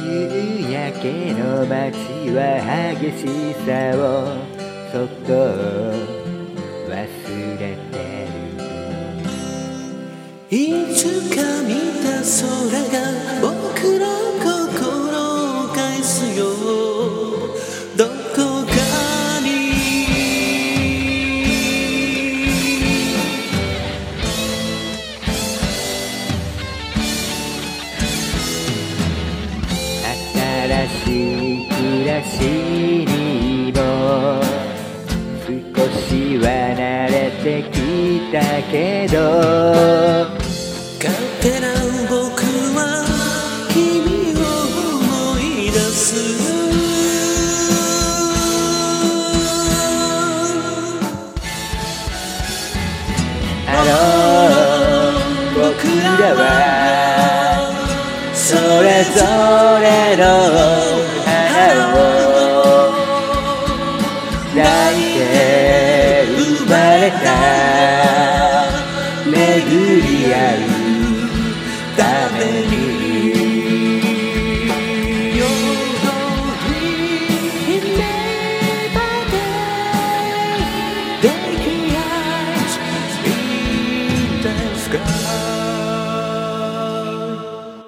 夕焼けの街は激しさをそっと忘れてる。 いつか見た空が僕の心を返すよ、どこかに。 新しい暮らしにも少しは慣れてきたけど、 勝手な僕は君を思い出す。 僕らはそれぞれの花を抱いて生まれた